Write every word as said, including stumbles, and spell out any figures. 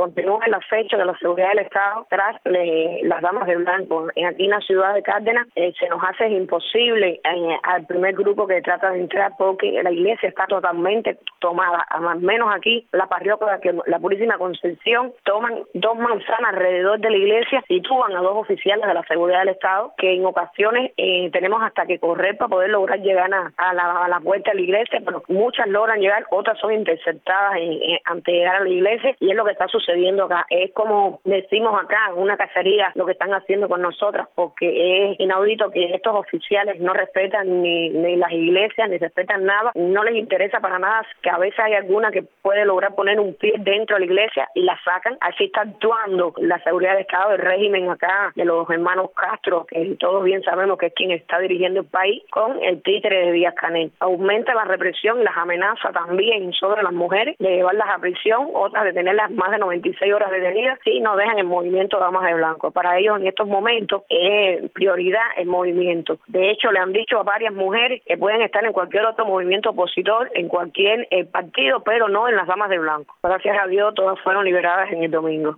continúen las fechas de la seguridad del Estado tras le, las damas de blanco. En, aquí en la ciudad de Cárdenas eh, se nos hace imposible eh, al primer grupo que trata de entrar porque la iglesia está totalmente tomada. Al menos aquí la parroquia, que la Purísima Concepción, toman dos manzanas alrededor de la iglesia y tuban a dos oficiales de la seguridad del Estado que en ocasiones eh, tenemos hasta que correr para poder lograr llegar a, a, la, a la puerta de la iglesia, pero muchas logran llegar, otras son interceptadas en, en, ante llegar a la iglesia, y es lo que está sucediendo acá. Es como decimos acá, una cacería lo que están haciendo con nosotras, porque es inaudito que estos oficiales no respetan ni, ni las iglesias, ni respetan nada, no les interesa para nada, que a veces hay alguna que puede lograr poner un pie dentro de la iglesia y la sacan. Así está actuando la seguridad del Estado, el régimen acá de los hermanos Castro, que todos bien sabemos que es quien está dirigiendo el país, con el títere de Díaz-Canel. Aumenta la represión y las amenazas también sobre las mujeres, de llevarlas a prisión, otras de tenerlas más de noventa y seis horas detenidas si no dejan el movimiento Damas de Blanco. Para ellos en estos momentos es prioridad el movimiento. De hecho, le han dicho a varias mujeres que pueden estar en cualquier otro movimiento opositor, en cualquier eh, partido, pero no en las Damas de Blanco. Gracias a Dios todas fueron liberadas en el domingo.